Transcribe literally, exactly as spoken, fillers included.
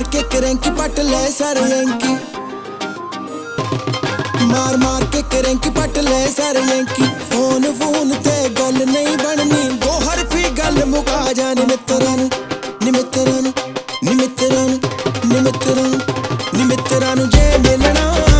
मार के करेंकी पट ले सारे यांकी, मार मार के करेंकी पट ले सारे यांकी। फोन फोन ते गल नहीं बननी, दो हरफी गल मुका जानी मित्तरां नू नी मित्तरां नू नी मित्तरां नू नी मित्तरां नू नी मित्तरां नू जे मिलना